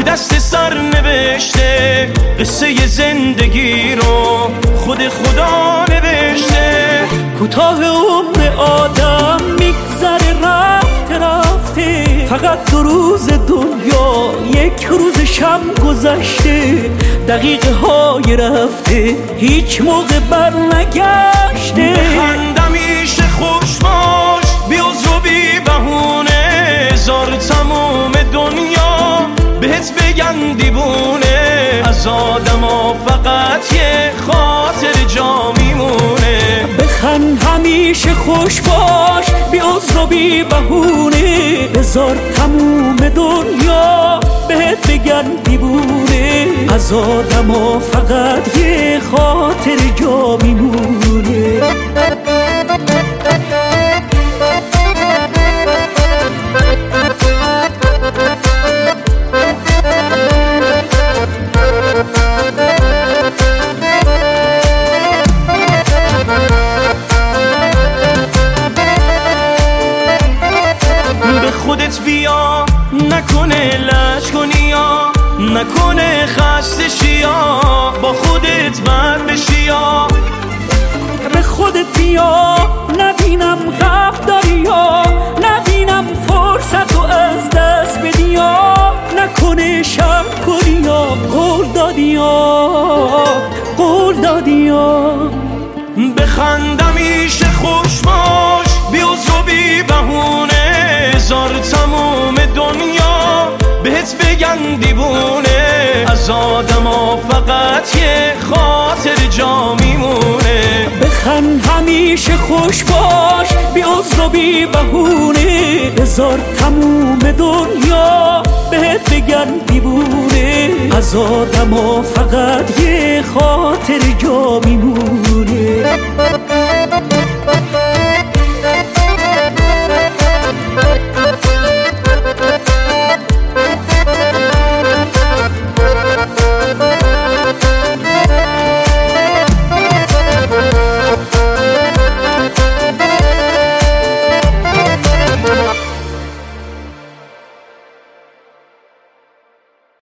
دست سر نوشته، قصه زندگی رو خود خدا نوشته. کوتاه عمر آدم میگذره رفته رفته، فقط 2 روز دنیا 1 روز شب گذشته. دقیقه های رفته هیچ موقع بر نگشته. بخند همیشه خوش باش، بی عذر و بی بهونه، هزار تموم دنیا بهت بگن دیوونه. از آدما فقط یه خاطر جا میمونه. بخند همیشه خوش باش، بی عذر و بی بهونه، بذار تموم دنیا بهت بگن دیوونه. از آدما فقط یه خاطر جا میمونه. خودت بیا، نکنه لج کنی یا نکنه خسته شی یا با خودت بر بشی یا. به خودت بیا، نبینم غم داری یا نبینم فرصت رو از دست بدی یا نکنه شب کنی یا قول دادی یا. بخند همیشه خوش باش، بی عذر و بی بهونه، هزار تموم دنیا بهت بگن دیوونه. از آدما فقط یه خاطر جا میمونه. بخند همیشه خوش باش، بی عذر و بی بهونه، بذار تموم دنیا بهت بگن دیوونه. از آدما فقط یه خاطر جا میمونه.